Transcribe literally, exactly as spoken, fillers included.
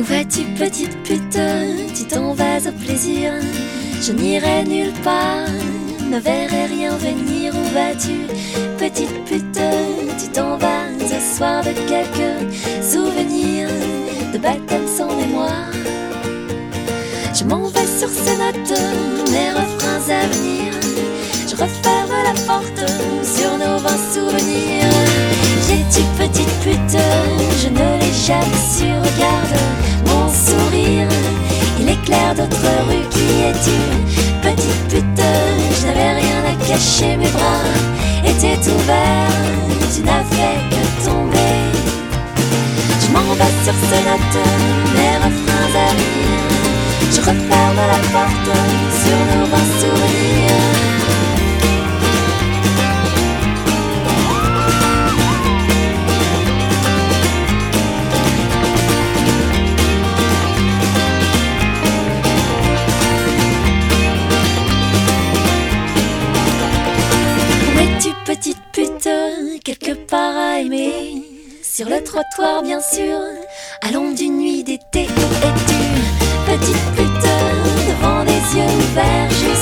vas-tu, petite pute? Tu t'en vas au plaisir. Je n'irai nulle part, ne verrai rien venir. Où vas-tu, petite pute? Tu t'en vas ce soir de quelques souvenirs de baptême sans mémoire. Je m'en vais sur ces notes, mes refrains à venir. Je referme la porte sur nos vains souvenirs. J'ai-tu, petite pute? Je ne l'ai jamais su. Regarde mon sourire, il éclaire d'autres rues. Qui es-tu, petite pute? Je n'avais rien à cacher, mes bras étaient ouverts. Tu n'as fait que tomber. Je m'en vais sur ces notes, mes refrains à venir. Je referme la porte sur nos vains souvenirs. Où es-tu, petite pute? Quelque part à aimer. Sur le trottoir, bien sûr, à l'ombre d'une nuit d'été. Où es-tu, petite pute? Devant des yeux ouverts, juste